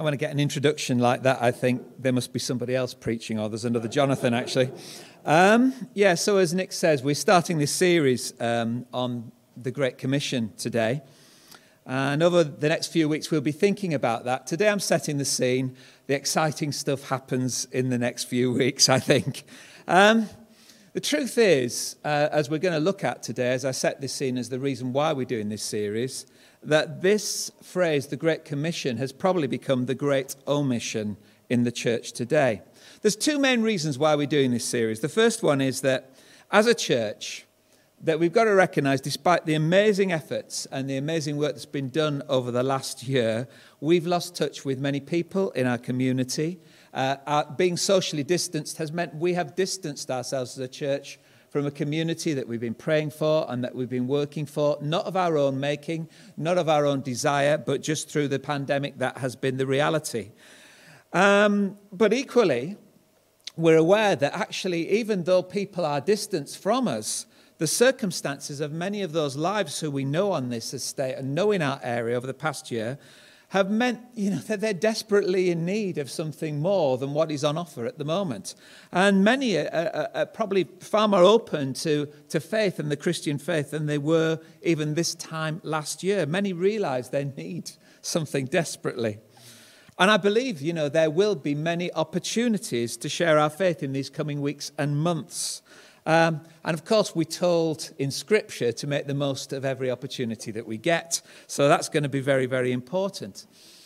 I want to get an introduction like that. I think there must be somebody else preaching, or there's another Jonathan, actually. So as Nick says, we're starting this series on the Great Commission today. And over the next few weeks, we'll be thinking about that. Today, I'm setting the scene. The exciting stuff happens in the next few weeks, I think. The truth is, as we're going to look at today, as I set this scene as the reason why we're doing this series, that this phrase, the Great Commission, has probably become the Great Omission in the church today. There's two main reasons why we're doing this series. The first one is that as a church, that we've got to recognize, despite the amazing efforts and the amazing work that's been done over the last year, we've lost touch with many people in our community. Being socially distanced has meant we have distanced ourselves as a church from a community that we've been praying for and that we've been working for, not of our own making, not of our own desire, but just through the pandemic that has been the reality. But equally, we're aware that actually, even though people are distanced from us, the circumstances of many of those lives who we know on this estate and know in our area over the past year have meant, that they're desperately in need of something more than what is on offer at the moment. And many are probably far more open to faith and the Christian faith than they were even this time last year. Many realize they need something desperately. And I believe, there will be many opportunities to share our faith in these coming weeks and months. And of course, we're told in Scripture to make the most of every opportunity that we get. So that's going to be very, very important.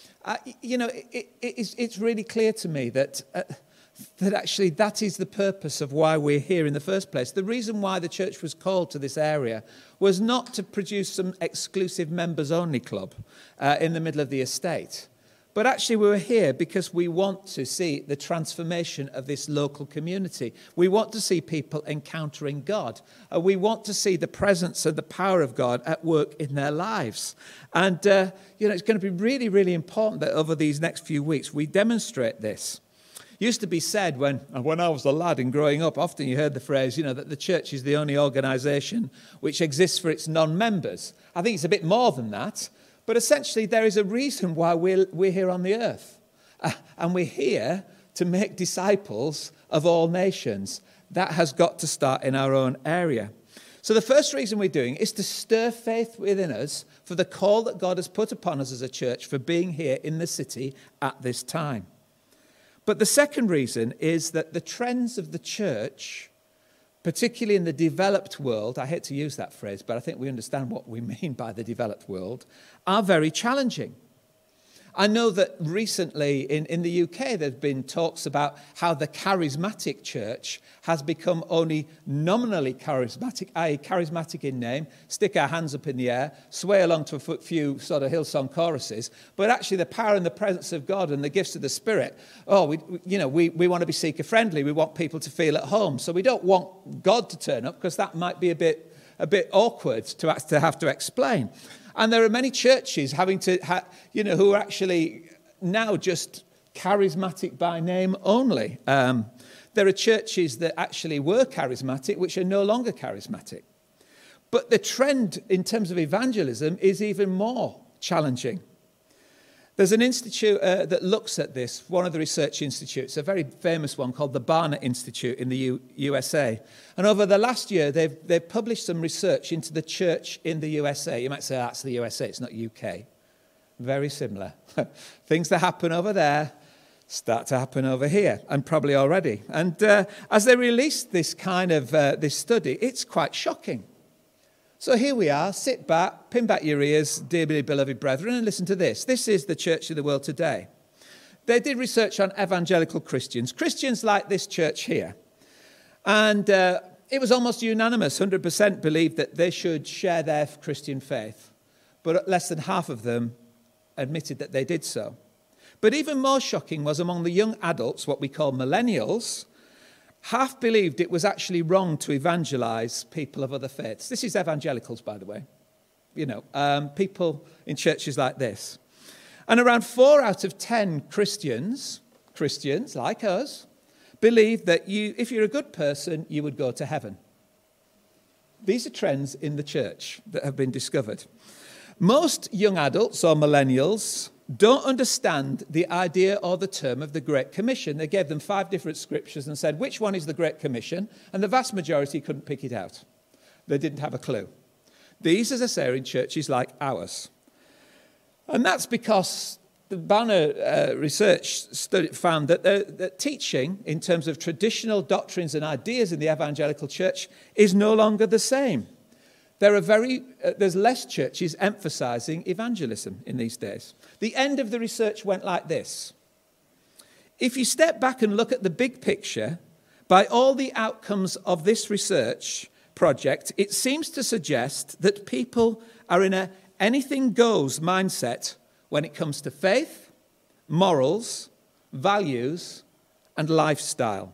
It's really clear to me that actually that is the purpose of why we're here in the first place. The reason why the church was called to this area was not to produce some exclusive members-only club in the middle of the estate. But actually we were here because we want to see the transformation of this local community. We want to see people encountering God. We want to see the presence and the power of God at work in their lives. And, it's going to be really, really important that over these next few weeks we demonstrate this. It used to be said when I was a lad and growing up, often you heard the phrase, that the church is the only organisation which exists for its non-members. I think it's a bit more than that. But essentially, there is a reason why we're here on the earth. And we're here to make disciples of all nations. That has got to start in our own area. So the first reason we're doing is to stir faith within us for the call that God has put upon us as a church for being here in the city at this time. But the second reason is that the trends of the church, particularly in the developed world, I hate to use that phrase, but I think we understand what we mean by the developed world, are very challenging. I know that recently in the UK there's been talks about how the charismatic church has become only nominally charismatic, i.e. charismatic in name, stick our hands up in the air, sway along to a few sort of Hillsong choruses, but actually the power and the presence of God and the gifts of the Spirit, we want to be seeker-friendly, we want people to feel at home, so we don't want God to turn up because that might be a bit awkward to have to explain. And there are many churches who are actually now just charismatic by name only. There are churches that actually were charismatic, which are no longer charismatic. But the trend in terms of evangelism is even more challenging. There's an institute that looks at this, one of the research institutes, a very famous one called the Barna Institute in the USA. And over the last year, they've published some research into the church in the USA. You might say, that's the USA, it's not UK. Very similar. Things that happen over there start to happen over here, and probably already. And as they released this kind of this study, it's quite shocking. So here we are, sit back, pin back your ears, dearly beloved brethren, and listen to this. This is the church of the world today. They did research on evangelical Christians like this church here. And it was almost unanimous, 100% believed that they should share their Christian faith. But less than half of them admitted that they did so. But even more shocking was among the young adults, what we call millennials, half believed it was actually wrong to evangelize people of other faiths. This is evangelicals, by the way. People in churches like this. And around 4 out of 10 Christians like us, believe that if you're a good person, you would go to heaven. These are trends in the church that have been discovered. Most young adults or millennials don't understand the idea or the term of the Great Commission. They gave them 5 different scriptures and said, which one is the Great Commission? And the vast majority couldn't pick it out. They didn't have a clue. These, as I say, are in churches like ours. And that's because the Banner research study found that that teaching in terms of traditional doctrines and ideas in the evangelical church is no longer the same. There's less churches emphasizing evangelism in these days. The end of the research went like this. If you step back and look at the big picture, by all the outcomes of this research project, it seems to suggest that people are in a anything goes mindset when it comes to faith, morals, values, and lifestyle.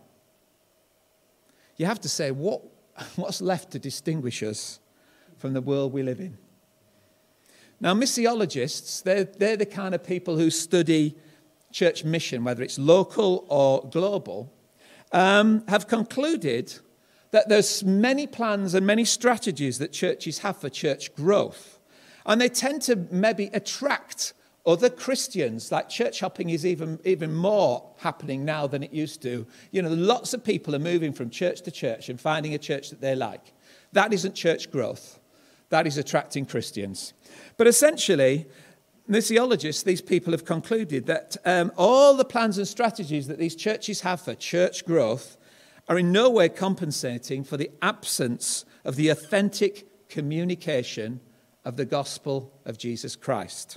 You have to say, what's left to distinguish us from the world we live in? Now, missiologists, they're the kind of people who study church mission, whether it's local or global, have concluded that there's many plans and many strategies that churches have for church growth. And they tend to maybe attract other Christians. Like church hopping is even more happening now than it used to. You know, lots of people are moving from church to church and finding a church that they like. That isn't church growth. That is attracting Christians. But essentially, missiologists, these people have concluded that all the plans and strategies that these churches have for church growth are in no way compensating for the absence of the authentic communication of the gospel of Jesus Christ.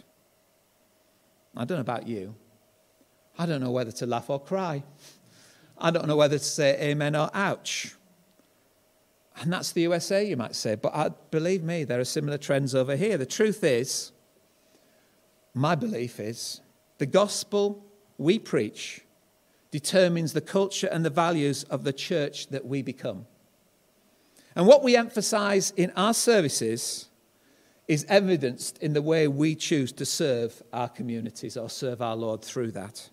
I don't know about you. I don't know whether to laugh or cry. I don't know whether to say amen or ouch. And that's the USA, you might say. But believe me, there are similar trends over here. The truth is, my belief is, the gospel we preach determines the culture and the values of the church that we become. And what we emphasize in our services is evidenced in the way we choose to serve our communities or serve our Lord through that.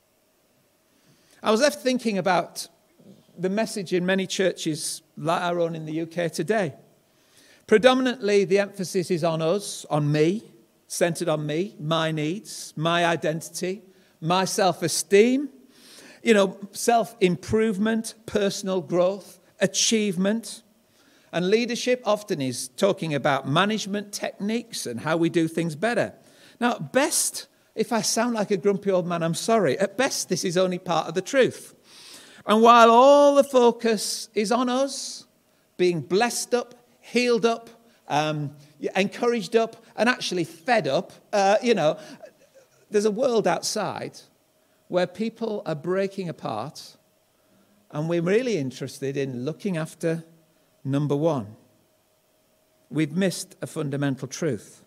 I was left thinking about the message in many churches like our own in the UK today. Predominantly, the emphasis is on us, on me, centered on me, my needs, my identity, my self-esteem, self-improvement, personal growth, achievement. And leadership often is talking about management techniques and how we do things better. Now, at best, if I sound like a grumpy old man, I'm sorry. At best, this is only part of the truth. And while all the focus is on us, being blessed up, healed up, encouraged up, and actually fed up, there's a world outside where people are breaking apart, and we're really interested in looking after number one. We've missed a fundamental truth.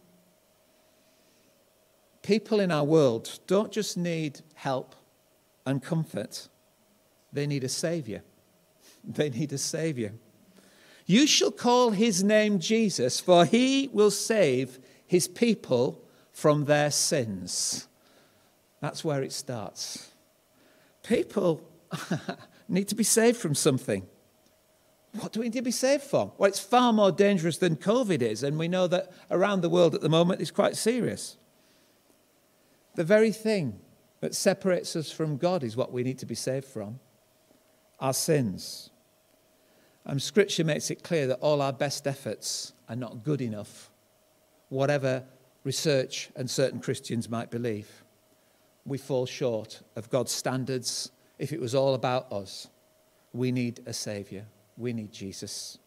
People in our world don't just need help and comfort. They need a savior. They need a savior. You shall call his name Jesus, for he will save his people from their sins. That's where it starts. People need to be saved from something. What do we need to be saved from? Well, it's far more dangerous than COVID is, and we know that around the world at the moment it's quite serious. The very thing that separates us from God is what we need to be saved from. Our sins. And Scripture makes it clear that all our best efforts are not good enough, whatever research and certain Christians might believe. We fall short of God's standards. If it was all about us, we need a Saviour. We need Jesus.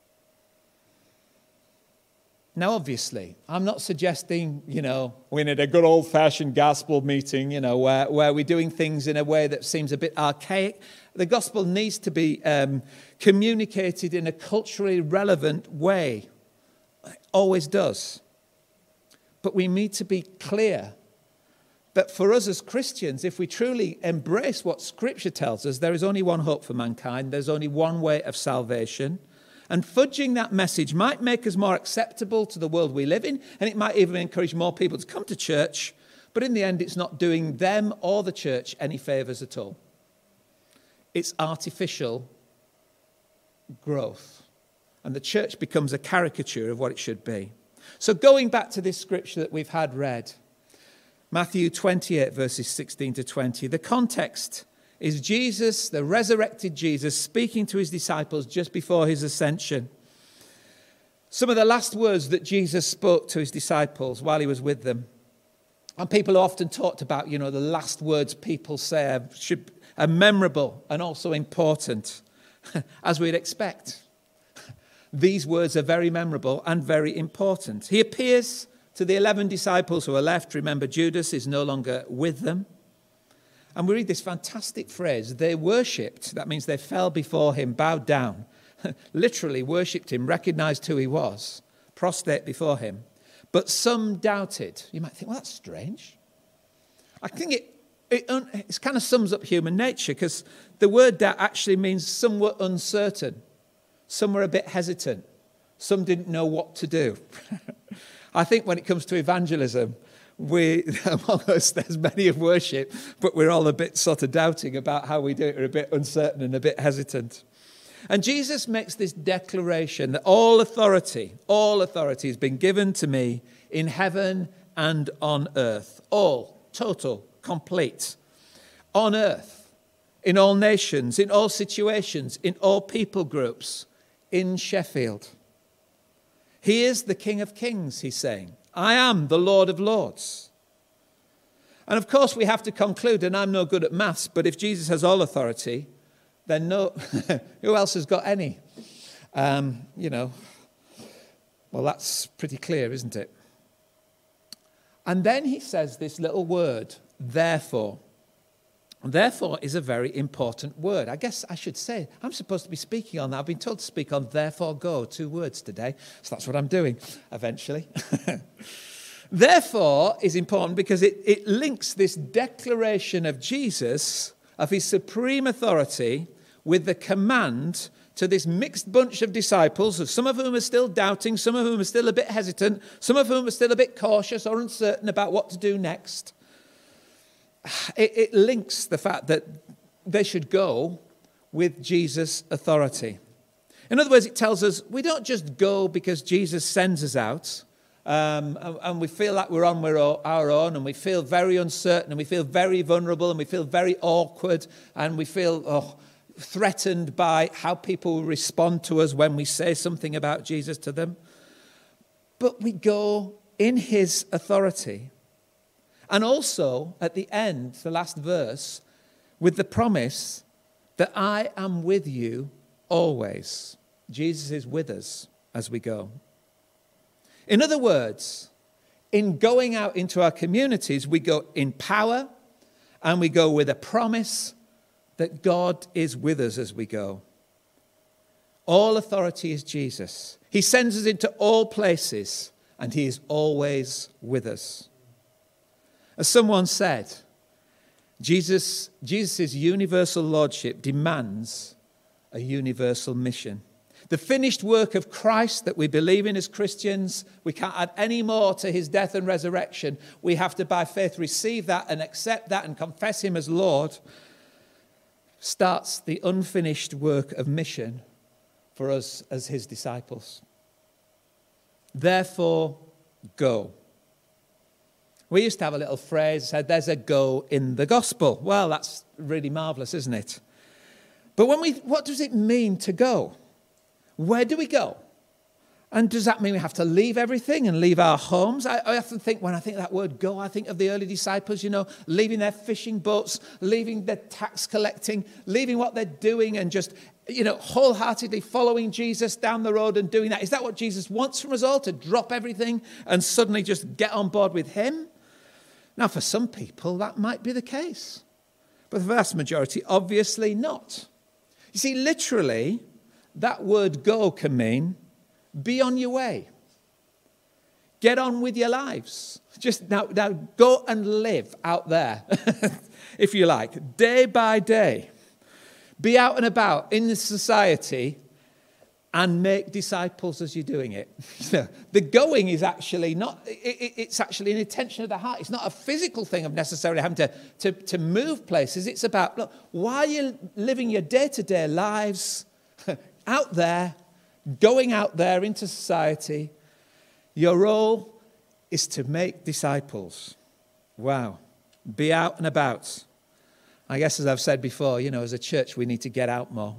Now, obviously, I'm not suggesting, we need a good old-fashioned gospel meeting, where we're doing things in a way that seems a bit archaic. The gospel needs to be communicated in a culturally relevant way. It always does. But we need to be clear that for us as Christians, if we truly embrace what Scripture tells us, there is only one hope for mankind. There's only one way of salvation. And fudging that message might make us more acceptable to the world we live in, and it might even encourage more people to come to church. But in the end, it's not doing them or the church any favours at all. It's artificial growth. And the church becomes a caricature of what it should be. So going back to this scripture that we've had read, Matthew 28, verses 16 to 20. The context is Jesus, the resurrected Jesus, speaking to his disciples just before his ascension. Some of the last words that Jesus spoke to his disciples while he was with them. And people often talked about, the last words people say are memorable and also important, as we'd expect. These words are very memorable and very important. He appears to the 11 disciples who are left. Remember, Judas is no longer with them. And we read this fantastic phrase, they worshipped. That means they fell before him, bowed down, literally worshipped him, recognized who he was, prostrate before him. But some doubted. You might think, well, that's strange. I think it kind of sums up human nature, because the word doubt actually means some were uncertain. Some were a bit hesitant. Some didn't know what to do. I think when it comes to evangelism, among us, there's many of worship, but we're all a bit sort of doubting about how we do it. We're a bit uncertain and a bit hesitant. And Jesus makes this declaration that all authority has been given to me in heaven and on earth. All, total, complete. On earth, in all nations, in all situations, in all people groups, in Sheffield. He is the King of Kings, he's saying. I am the Lord of Lords. And of course we have to conclude, and I'm no good at maths, but if Jesus has all authority, then who else has got any? Well, that's pretty clear, isn't it? And then he says this little word, therefore. Therefore is a very important word. I guess I should say, I'm supposed to be speaking on that. I've been told to speak on therefore go, 2 words today. So that's what I'm doing eventually. Therefore is important because it links this declaration of Jesus, of his supreme authority, with the command to this mixed bunch of disciples, some of whom are still doubting, some of whom are still a bit hesitant, some of whom are still a bit cautious or uncertain about what to do next. It links the fact that they should go with Jesus' authority. In other words, it tells us we don't just go because Jesus sends us out and we feel like we're on our own, and we feel very uncertain, and we feel very vulnerable, and we feel very awkward, and we feel threatened by how people respond to us when we say something about Jesus to them. But we go in his authority. And also, at the end, the last verse, with the promise that I am with you always. Jesus is with us as we go. In other words, in going out into our communities, we go in power and we go with a promise that God is with us as we go. All authority is Jesus. He sends us into all places and he is always with us. As someone said, Jesus' universal lordship demands a universal mission. The finished work of Christ that we believe in as Christians, we can't add any more to his death and resurrection. We have to, by faith, receive that and accept that and confess him as Lord. Starts the unfinished work of mission for us as his disciples. Therefore, go. We used to have a little phrase that said, there's a go in the gospel. Well, that's really marvellous, isn't it? But what does it mean to go? Where do we go? And does that mean we have to leave everything and leave our homes? I often think, when I think of that word go, I think of the early disciples, leaving their fishing boats, leaving their tax collecting, leaving what they're doing and just, wholeheartedly following Jesus down the road and doing that. Is that what Jesus wants from us all, to drop everything and suddenly just get on board with him? Now, for some people, that might be the case. But the vast majority, obviously not. You see, literally, that word go can mean be on your way. Get on with your lives. Just now go and live out there, if you like, day by day. Be out and about in the society and make disciples as you're doing it. The going is actually not, it's actually an intention of the heart. It's not a physical thing of necessarily having to move places. It's about, look, while you're living your day-to-day lives out there, going out there into society, your role is to make disciples. Wow. Be out and about. I guess as I've said before, as a church, we need to get out more.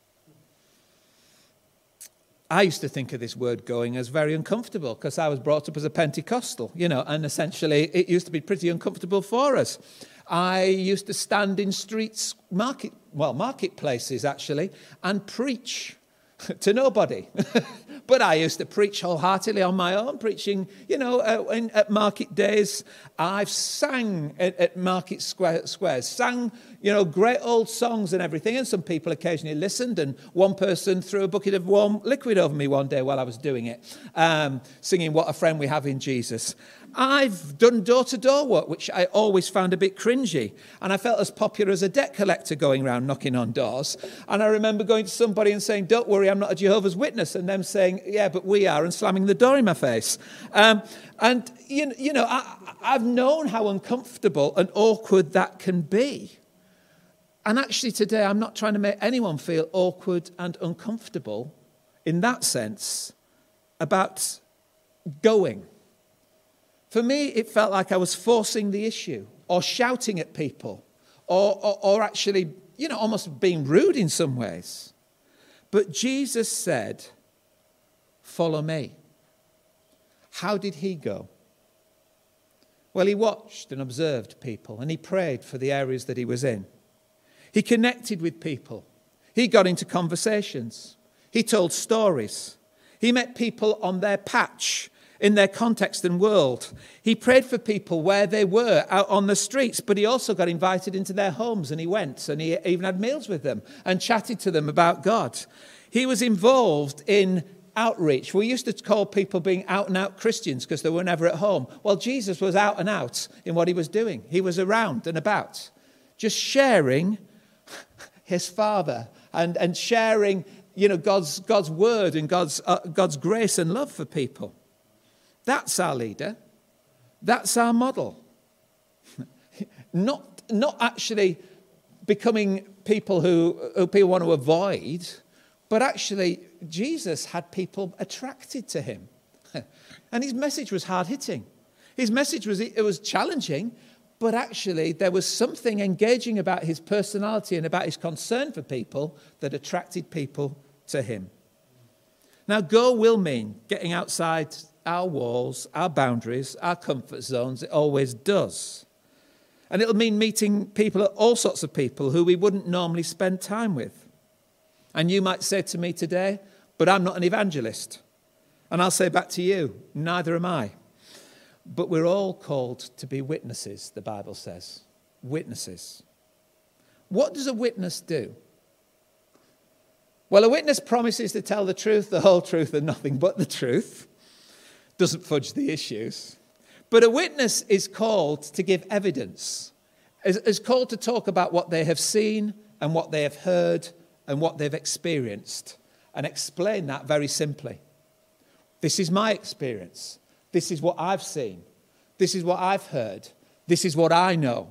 I used to think of this word going as very uncomfortable because I was brought up as a Pentecostal, and essentially it used to be pretty uncomfortable for us. I used to stand in streets, marketplaces actually, and preach to nobody. But I used to preach wholeheartedly on my own, preaching, at market days. I've sang at market squares, sang, great old songs and everything. And some people occasionally listened. And one person threw a bucket of warm liquid over me one day while I was doing it, singing What a Friend We Have in Jesus. I've done door-to-door work, which I always found a bit cringy. And I felt as popular as a debt collector going around knocking on doors. And I remember going to somebody and saying, "Don't worry, I'm not a Jehovah's Witness." And them saying, "Yeah, but we are," and slamming the door in my face. I've known how uncomfortable and awkward that can be. And actually today, I'm not trying to make anyone feel awkward and uncomfortable in that sense about going. For me, it felt like I was forcing the issue or shouting at people or actually, almost being rude in some ways. But Jesus said, "Follow me." How did he go? Well, he watched and observed people and he prayed for the areas that he was in. He connected with people. He got into conversations. He told stories. He met people on their patch, in their context and world. He prayed for people where they were out on the streets, but he also got invited into their homes and he went and he even had meals with them and chatted to them about God. He was involved in outreach. We used to call people being out and out Christians because they were never at home. Well, Jesus was out and out in what he was doing. He was around and about, just sharing his Father and sharing, God's word and God's grace and love for people. That's our leader. That's our model. Not actually becoming people who people want to avoid, but actually Jesus had people attracted to him. And his message was hard-hitting. His message was challenging, but actually there was something engaging about his personality and about his concern for people that attracted people to him. Now, go will mean getting outside our walls, our boundaries, our comfort zones. It always does. And it'll mean meeting people, all sorts of people who we wouldn't normally spend time with. And you might say to me today, "But I'm not an evangelist." And I'll say back to you, neither am I. But we're all called to be witnesses, the Bible says. Witnesses. What does a witness do? Well, a witness promises to tell the truth, the whole truth, and nothing but the truth. Doesn't fudge the issues. But a witness is called to give evidence, is called to talk about what they have seen and what they have heard and what they've experienced and explain that very simply. This is my experience. This is what I've seen. This is what I've heard. This is what I know.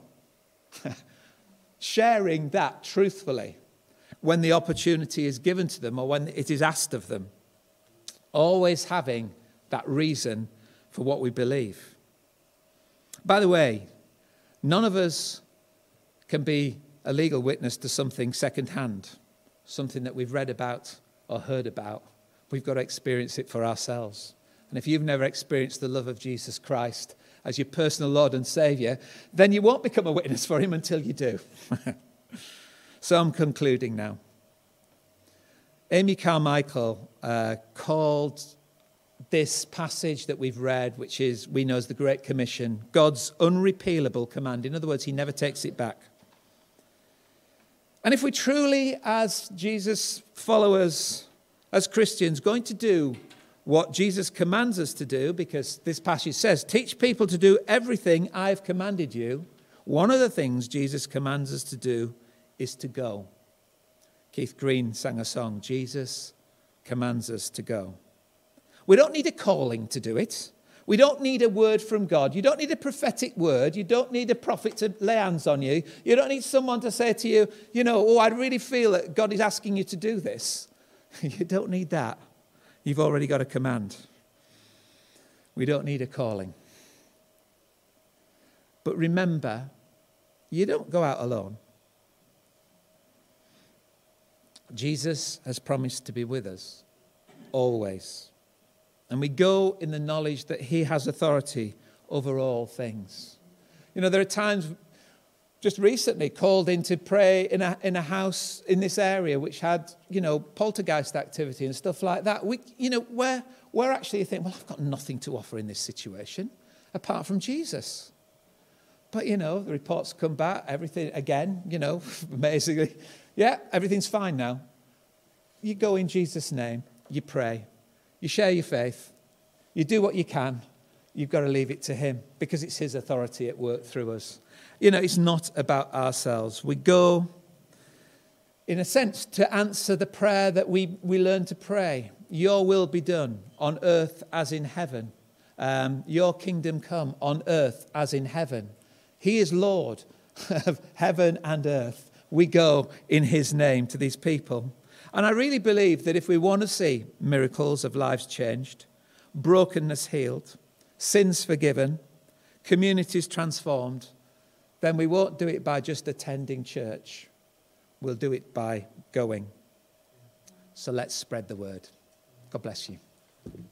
Sharing that truthfully when the opportunity is given to them or when it is asked of them. Always having that reason for what we believe. By the way, none of us can be a legal witness to something secondhand, something that we've read about or heard about. We've got to experience it for ourselves. And if you've never experienced the love of Jesus Christ as your personal Lord and Saviour, then you won't become a witness for him until you do. So I'm concluding now. Amy Carmichael called this passage that we've read, which is, we know as the Great Commission, God's unrepealable command. In other words, he never takes it back. And if we're truly, as Jesus followers, as Christians, going to do what Jesus commands us to do, because this passage says, teach people to do everything I've commanded you, one of the things Jesus commands us to do is to go. Keith Green sang a song, Jesus commands us to go. We don't need a calling to do it. We don't need a word from God. You don't need a prophetic word. You don't need a prophet to lay hands on you. You don't need someone to say to you, I really feel that God is asking you to do this. You don't need that. You've already got a command. We don't need a calling. But remember, you don't go out alone. Jesus has promised to be with us always. And we go in the knowledge that he has authority over all things. You know, there are times just recently called in to pray in a house in this area which had, poltergeist activity and stuff like that. Where actually you think, well, I've got nothing to offer in this situation apart from Jesus. But, the reports come back, everything, again, amazingly, yeah, everything's fine now. You go in Jesus' name, you pray, you share your faith, you do what you can. You've got to leave it to him because it's his authority at work through us. It's not about ourselves. We go, in a sense, to answer the prayer that we learn to pray. Your will be done on earth as in heaven. Your kingdom come on earth as in heaven. He is Lord of heaven and earth. We go in his name to these people. And I really believe that if we want to see miracles of lives changed, brokenness healed, sins forgiven, communities transformed, then we won't do it by just attending church. We'll do it by going. So let's spread the word. God bless you.